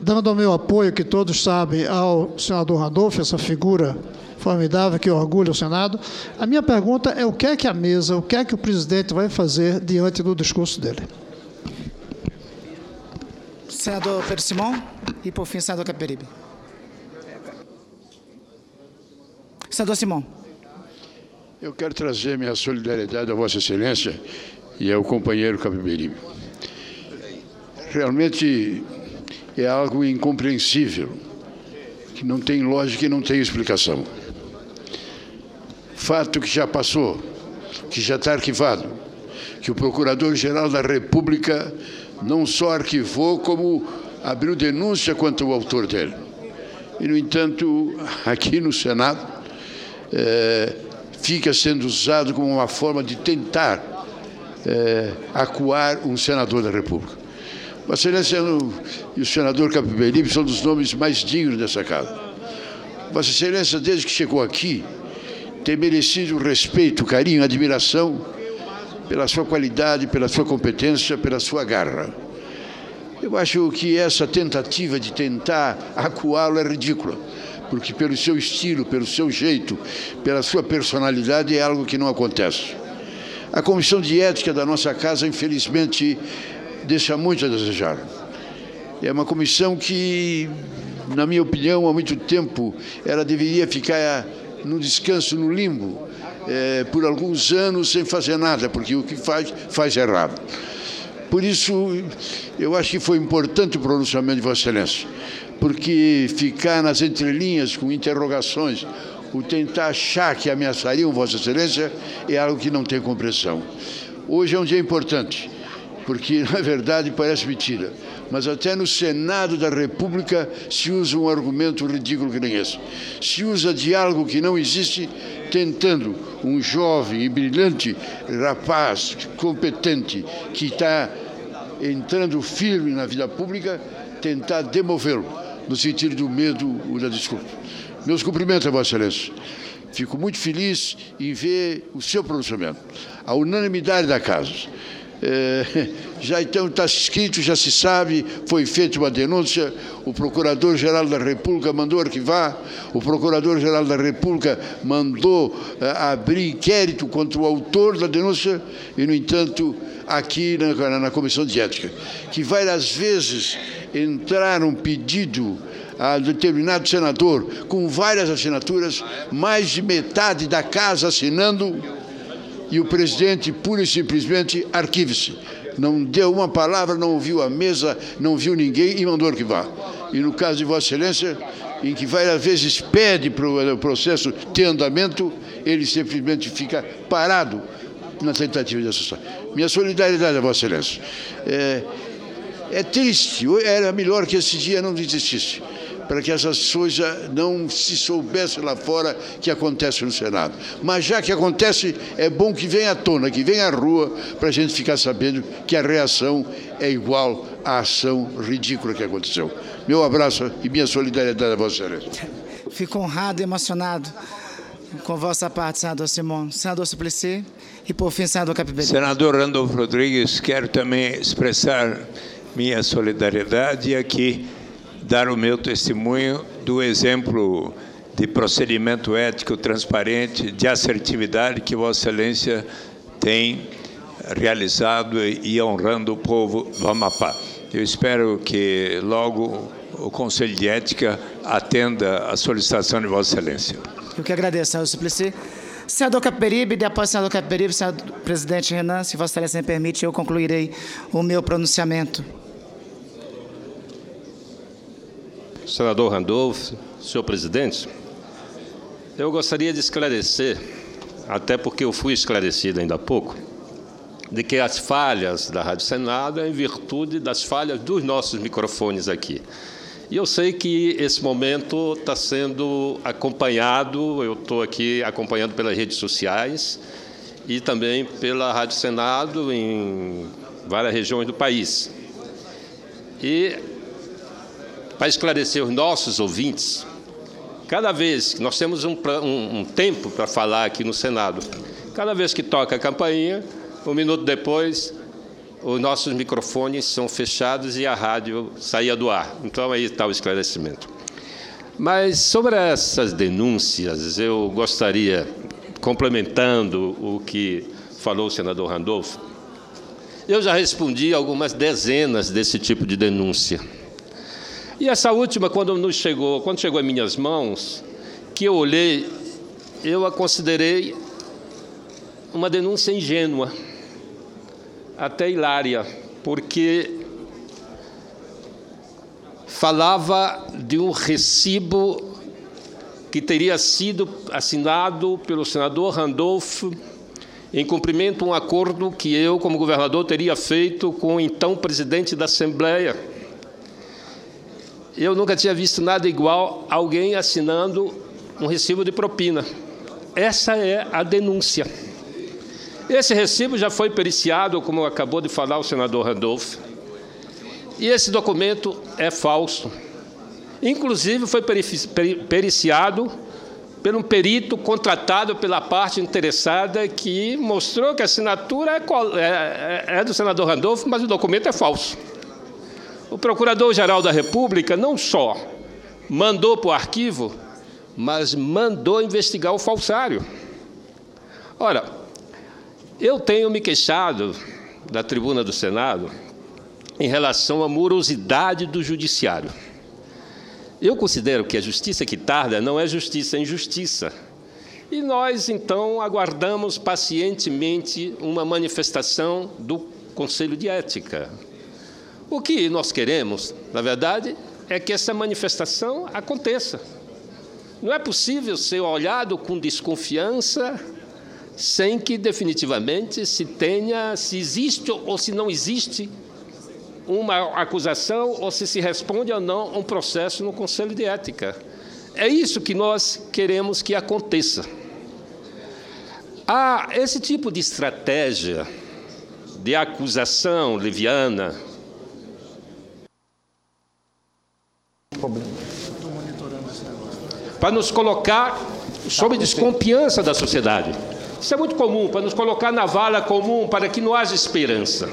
dando o meu apoio, que todos sabem, ao senador Randolph, essa figura formidável que orgulha o Senado, a minha pergunta é o que é que a mesa, o que é que o presidente vai fazer diante do discurso dele? Senador Pedro Simão e, por fim, senador Capiberibe. Senador Simão. Eu quero trazer minha solidariedade a Vossa Excelência e ao companheiro Capiberibe. Realmente é algo incompreensível, que não tem lógica e não tem explicação. Fato que já passou, que já está arquivado, que o Procurador-Geral da República não só arquivou, como abriu denúncia contra o autor dele. E, no entanto, aqui no Senado, fica sendo usado como uma forma de tentar acuar um senador da República. Vossa Excelência e o senador Capiberibe são dos nomes mais dignos dessa casa. Vossa Excelência, desde que chegou aqui, tem merecido respeito, carinho, admiração pela sua qualidade, pela sua competência, pela sua garra. Eu acho que essa tentativa de tentar acuá-lo é ridícula, porque pelo seu estilo, pelo seu jeito, pela sua personalidade, é algo que não acontece. A Comissão de Ética da nossa casa, infelizmente, deixa muito a desejar. É uma comissão que, na minha opinião, há muito tempo, ela deveria ficar no descanso, no limbo, por alguns anos sem fazer nada, porque o que faz errado. Por isso, eu acho que foi importante o pronunciamento de Vossa Excelência, porque ficar nas entrelinhas com interrogações, o tentar achar que ameaçariam Vossa Excelência, é algo que não tem compreensão. Hoje é um dia importante, porque, na verdade, parece mentira, mas até no Senado da República se usa um argumento ridículo que nem esse. Se usa de algo que não existe, tentando um jovem e brilhante rapaz, competente, que está entrando firme na vida pública, tentar demovê-lo, no sentido do medo ou da desculpa. Meus cumprimentos a Vossa Excelência. Fico muito feliz em ver o seu pronunciamento, a unanimidade da Casa. Já então está escrito, já se sabe, foi feita uma denúncia, o Procurador-Geral da República mandou arquivar, o Procurador-Geral da República mandou abrir inquérito contra o autor da denúncia e, no entanto, aqui na Comissão de Ética, que várias vezes entraram um pedido a determinado senador com várias assinaturas, mais de metade da Casa assinando, e o presidente, pura e simplesmente, arquive-se. Não deu uma palavra, não ouviu a mesa, não viu ninguém e mandou arquivar. E no caso de Vossa Excelência, em que várias vezes pede para o processo ter andamento, ele simplesmente fica parado na tentativa de assustar. Minha solidariedade a Vossa Excelência. É triste, era melhor que esse dia não existisse, para que essas coisas não se soubessem lá fora que acontece no Senado. Mas já que acontece, é bom que venha à tona, que venha à rua, para a gente ficar sabendo que a reação é igual à ação ridícula que aconteceu. Meu abraço e minha solidariedade a Vossa Excelência. Fico honrado e emocionado com vossa parte, senador Simão. Senador Suplicy e, por fim, senador Capiberibe. Senador Randolph Rodrigues, quero também expressar minha solidariedade e aqui dar o meu testemunho do exemplo de procedimento ético transparente, de assertividade que Vossa Excelência tem realizado e honrando o povo do Amapá. Eu espero que logo o Conselho de Ética atenda a solicitação de Vossa Excelência. Eu que agradeço, senador Suplicy. Senador Capiberibe, depois senador Capiberibe, senador presidente Renan, se Vossa Excelência me permite, eu concluirei o meu pronunciamento. Senador Randolph, senhor presidente, eu gostaria de esclarecer, até porque eu fui esclarecido ainda há pouco, de que as falhas da Rádio Senado é em virtude das falhas dos nossos microfones aqui. E eu sei que esse momento está sendo acompanhado, eu estou aqui acompanhando pelas redes sociais e também pela Rádio Senado em várias regiões do país. E, para esclarecer os nossos ouvintes, cada vez que nós temos um tempo para falar aqui no Senado, cada vez que toca a campainha, um minuto depois, os nossos microfones são fechados e a rádio saía do ar. Então, aí está o esclarecimento. Mas, sobre essas denúncias, eu gostaria, complementando o que falou o senador Randolph, eu já respondi algumas dezenas desse tipo de denúncia. E essa última, quando chegou em minhas mãos, que eu olhei, eu a considerei uma denúncia ingênua, até hilária, porque falava de um recibo que teria sido assinado pelo senador Randolph em cumprimento a um acordo que eu, como governador, teria feito com o então presidente da Assembleia. Eu nunca tinha visto nada igual alguém assinando um recibo de propina. Essa é a denúncia. Esse recibo já foi periciado, como acabou de falar o senador Randolph, e esse documento é falso. Inclusive, foi periciado por um perito contratado pela parte interessada que mostrou que a assinatura é do senador Randolph, mas o documento é falso. O Procurador-Geral da República não só mandou para o arquivo, mas mandou investigar o falsário. Ora, eu tenho me queixado da tribuna do Senado em relação à morosidade do judiciário. Eu considero que a justiça que tarda não é justiça, é injustiça. E nós, então, aguardamos pacientemente uma manifestação do Conselho de Ética. O que nós queremos, na verdade, é que essa manifestação aconteça. Não é possível ser olhado com desconfiança sem que, definitivamente, se existe ou se não existe uma acusação ou se responde ou não a um processo no Conselho de Ética. É isso que nós queremos que aconteça. Esse tipo de estratégia de acusação leviana para nos colocar sob desconfiança da sociedade. Isso é muito comum, para nos colocar na vala comum, para que não haja esperança.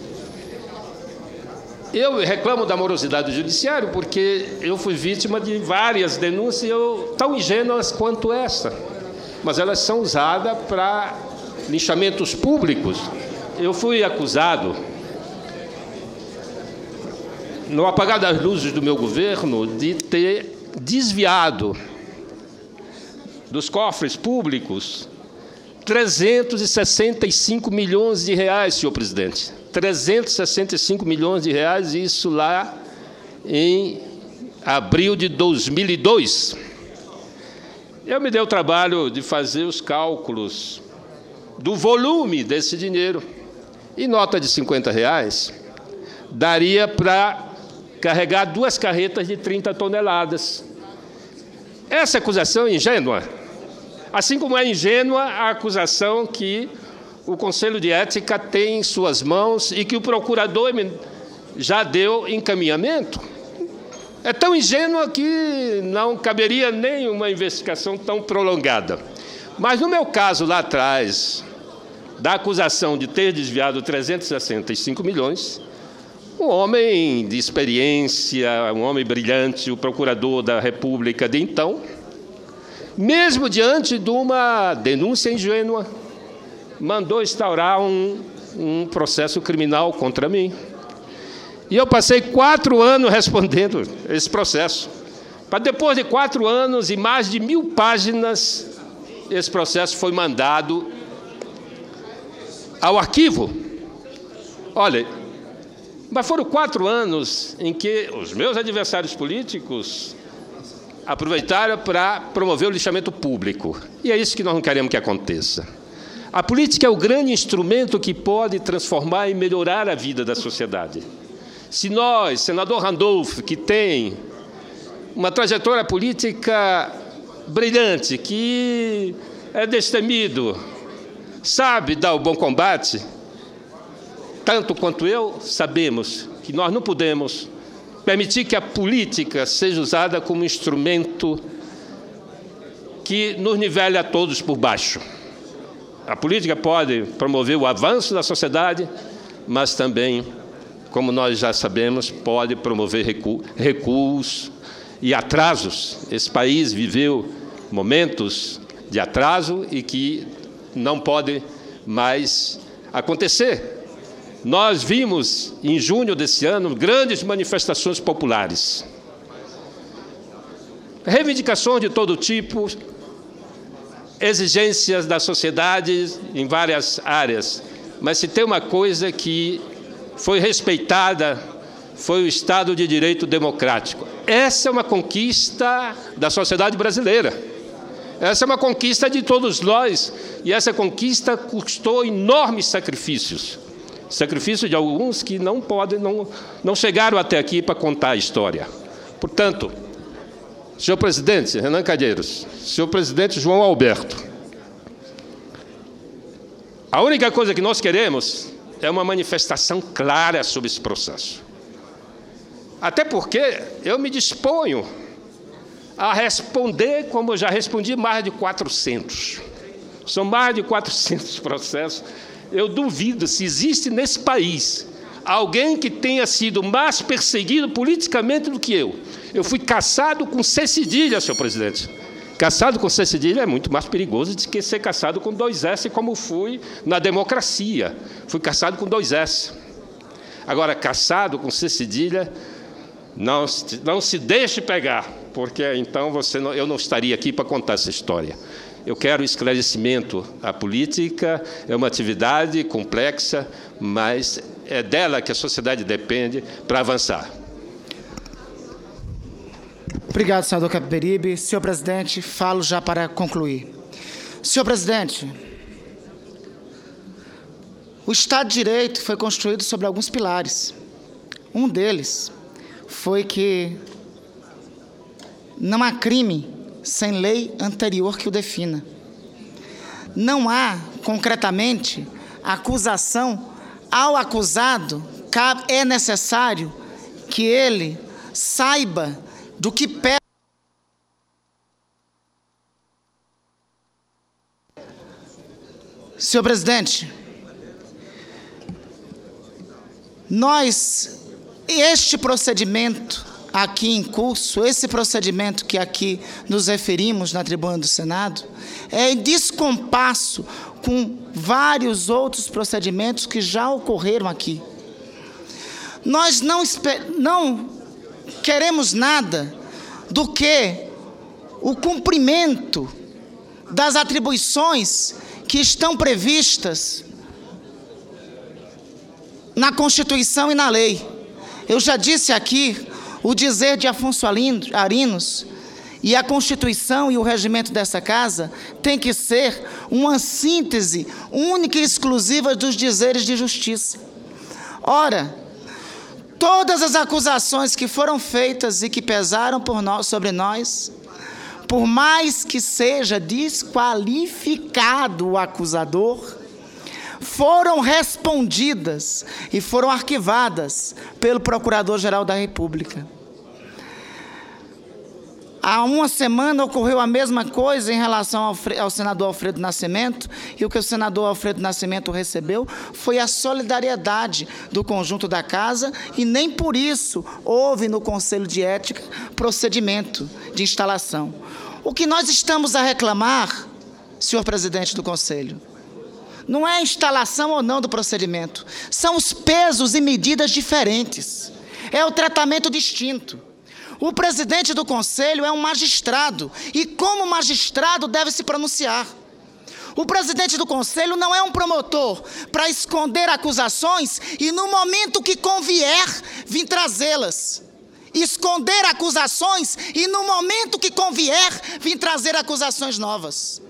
Eu reclamo da morosidade do judiciário porque eu fui vítima de várias denúncias tão ingênuas quanto essa, mas elas são usadas para linchamentos públicos. Eu fui acusado, no apagar das luzes do meu governo, de ter desviado dos cofres públicos 365 milhões de reais, senhor presidente. 365 milhões de reais, isso lá em abril de 2002. Eu me dei o trabalho de fazer os cálculos do volume desse dinheiro. E nota de R$50 daria para carregar 2 carretas de 30 toneladas. Essa acusação é ingênua. Assim como é ingênua a acusação que o Conselho de Ética tem em suas mãos e que o procurador já deu encaminhamento. É tão ingênua que não caberia nem uma investigação tão prolongada. Mas, no meu caso, lá atrás, da acusação de ter desviado 365 milhões, um homem de experiência, um homem brilhante, o procurador da República de então, mesmo diante de uma denúncia ingênua, mandou instaurar um processo criminal contra mim. E eu passei 4 anos respondendo esse processo. Para depois de 4 anos e mais de 1000 páginas, esse processo foi mandado ao arquivo. Olha, mas foram 4 anos em que os meus adversários políticos aproveitaram para promover o lixamento público. E é isso que nós não queremos que aconteça. A política é o grande instrumento que pode transformar e melhorar a vida da sociedade. Se nós, senador Randolph, que tem uma trajetória política brilhante, que é destemido, sabe dar o bom combate, tanto quanto eu, sabemos que nós não podemos permitir que a política seja usada como instrumento que nos nivele a todos por baixo. A política pode promover o avanço da sociedade, mas também, como nós já sabemos, pode promover recuos e atrasos. Esse país viveu momentos de atraso e que não pode mais acontecer. Nós vimos, em junho desse ano, grandes manifestações populares. Reivindicações de todo tipo, exigências da sociedade em várias áreas. Mas se tem uma coisa que foi respeitada, foi o Estado de Direito democrático. Essa é uma conquista da sociedade brasileira. Essa é uma conquista de todos nós. E essa conquista custou enormes sacrifícios. Sacrifício de alguns que não chegaram até aqui para contar a história. Portanto, senhor presidente Renan Calheiros, senhor presidente João Alberto, a única coisa que nós queremos é uma manifestação clara sobre esse processo. Até porque eu me disponho a responder, como eu já respondi, mais de 400. São mais de 400 processos. Eu duvido se existe nesse país alguém que tenha sido mais perseguido politicamente do que eu. Eu fui caçado com C cedilha, senhor presidente. Caçado com C cedilha é muito mais perigoso do que ser caçado com 2 S, como fui na democracia. Fui caçado com 2 S. Agora, caçado com C cedilha, não se deixe pegar, porque então eu não estaria aqui para contar essa história. Eu quero esclarecimento. A política é uma atividade complexa, mas é dela que a sociedade depende para avançar. Obrigado, senador Capiberibe. Senhor presidente, falo já para concluir. Senhor presidente, o Estado de Direito foi construído sobre alguns pilares. Um deles foi que não há crime sem lei anterior que o defina. Não há, concretamente, acusação. Ao acusado, é necessário que ele saiba do que pede. Senhor presidente, este procedimento aqui em curso, esse procedimento que aqui nos referimos na tribuna do Senado, é em descompasso com vários outros procedimentos que já ocorreram aqui. Nós não queremos nada do que o cumprimento das atribuições que estão previstas na Constituição e na lei. Eu já disse aqui o dizer de Afonso Arinos, e a Constituição e o regimento dessa casa tem que ser uma síntese única e exclusiva dos dizeres de justiça. Ora, todas as acusações que foram feitas e que pesaram sobre nós, por mais que seja desqualificado o acusador, foram respondidas e foram arquivadas pelo Procurador-Geral da República. Há uma semana ocorreu a mesma coisa em relação ao senador Alfredo Nascimento, e o que o senador Alfredo Nascimento recebeu foi a solidariedade do conjunto da casa, e nem por isso houve no Conselho de Ética procedimento de instalação. O que nós estamos a reclamar, senhor presidente do Conselho, não é a instalação ou não do procedimento, são os pesos e medidas diferentes, é o tratamento distinto. O presidente do Conselho é um magistrado, e como magistrado deve se pronunciar. O presidente do Conselho não é um promotor para esconder acusações e, no momento que convier, vir trazê-las. Esconder acusações e, no momento que convier, vir trazer acusações novas.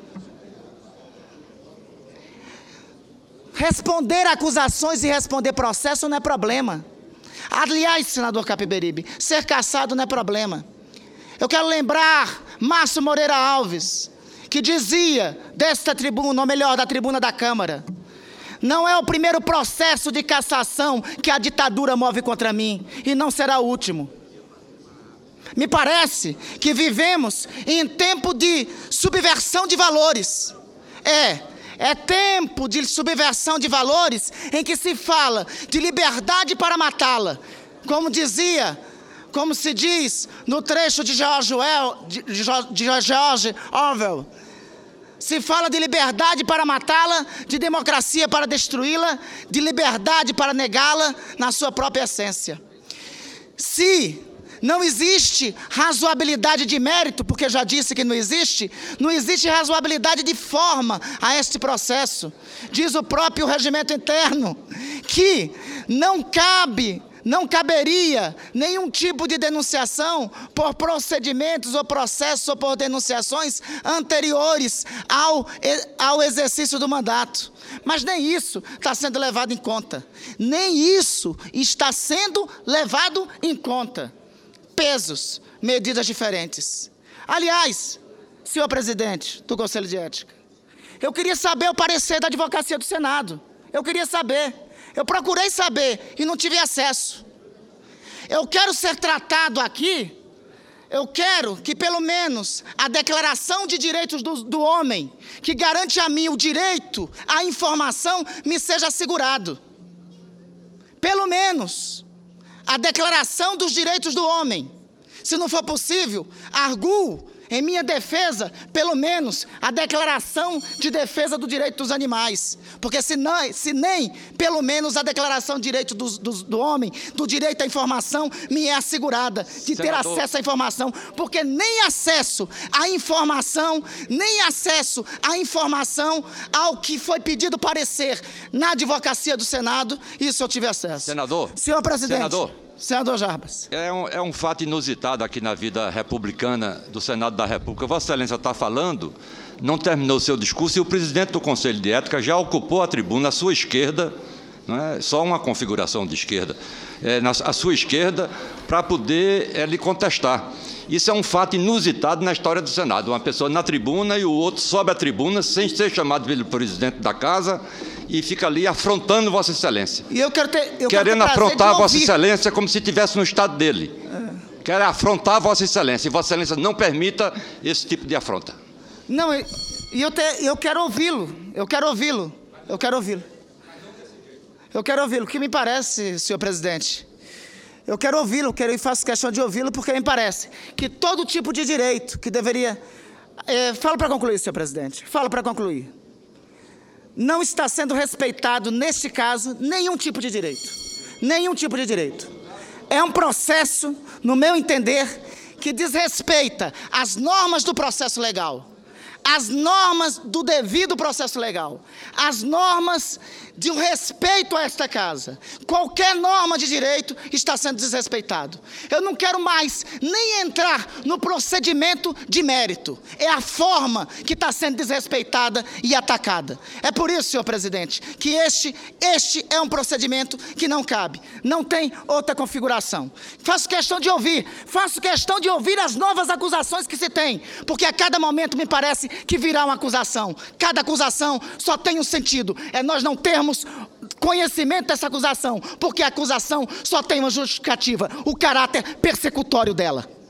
Responder acusações e responder processo não é problema. Aliás, senador Capiberibe, ser cassado não é problema. Eu quero lembrar Márcio Moreira Alves, que dizia desta tribuna, ou melhor, da tribuna da Câmara: não é o primeiro processo de cassação que a ditadura move contra mim, e não será o último. Me parece que vivemos em tempo de subversão de valores. É tempo de subversão de valores em que se fala de liberdade para matá-la. Como se diz no trecho de George Orwell. Se fala de liberdade para matá-la, de democracia para destruí-la, de liberdade para negá-la na sua própria essência. Se não existe razoabilidade de mérito, porque já disse que não existe razoabilidade de forma a este processo. Diz o próprio regimento interno que não caberia nenhum tipo de denunciação por procedimentos ou processos ou por denunciações anteriores ao exercício do mandato. Mas nem isso está sendo levado em conta. Nem isso está sendo levado em conta. Pesos, medidas diferentes. Aliás, senhor presidente do Conselho de Ética, eu queria saber o parecer da Advocacia do Senado. Eu queria saber. Eu procurei saber e não tive acesso. Eu quero ser tratado aqui, eu quero que pelo menos a Declaração de Direitos do Homem, que garante a mim o direito à informação, me seja assegurado. Pelo menos a Declaração dos Direitos do Homem. Se não for possível, arguo em minha defesa, pelo menos, a Declaração de Defesa do Direito dos Animais. Porque se nem, pelo menos, a Declaração de Direito do Homem, do direito à informação, me é assegurada de ter acesso à informação. Porque nem acesso à informação ao que foi pedido parecer na Advocacia do Senado, isso eu tive acesso. Senador. Senhor presidente. Senador Jarbas. É um fato inusitado aqui na vida republicana do Senado da República. Vossa Excelência está falando, não terminou seu discurso e o presidente do Conselho de Ética já ocupou a tribuna à sua esquerda, não é só uma configuração de esquerda, à sua esquerda, para poder lhe contestar. Isso é um fato inusitado na história do Senado. Uma pessoa na tribuna e o outro sobe a tribuna sem ser chamado pelo presidente da casa e fica ali afrontando Vossa Excelência. E querendo afrontar Vossa Excelência como se estivesse no estado dele. Quer afrontar Vossa Excelência. E Vossa Excelência não permita esse tipo de afronta. Não, eu quero ouvi-lo. Eu quero ouvi-lo. O que me parece, senhor presidente? Eu quero ouvi-lo, e faço questão de ouvi-lo, porque me parece que todo tipo de direito que deveria... Falo para concluir, senhor presidente. Falo para concluir. Não está sendo respeitado, neste caso, nenhum tipo de direito. Nenhum tipo de direito. É um processo, no meu entender, que desrespeita as normas do processo legal, as normas do devido processo legal, as normas de um respeito a esta casa. Qualquer norma de direito está sendo desrespeitado. Eu não quero mais nem entrar no procedimento de mérito. É a forma que está sendo desrespeitada e atacada. É por isso, senhor presidente, que este é um procedimento que não cabe. Não tem outra configuração. Faço questão de ouvir as novas acusações que se tem, porque a cada momento me parece que virá uma acusação. Cada acusação só tem um sentido, é nós não termos conhecimento dessa acusação, porque a acusação só tem uma justificativa, o caráter persecutório dela.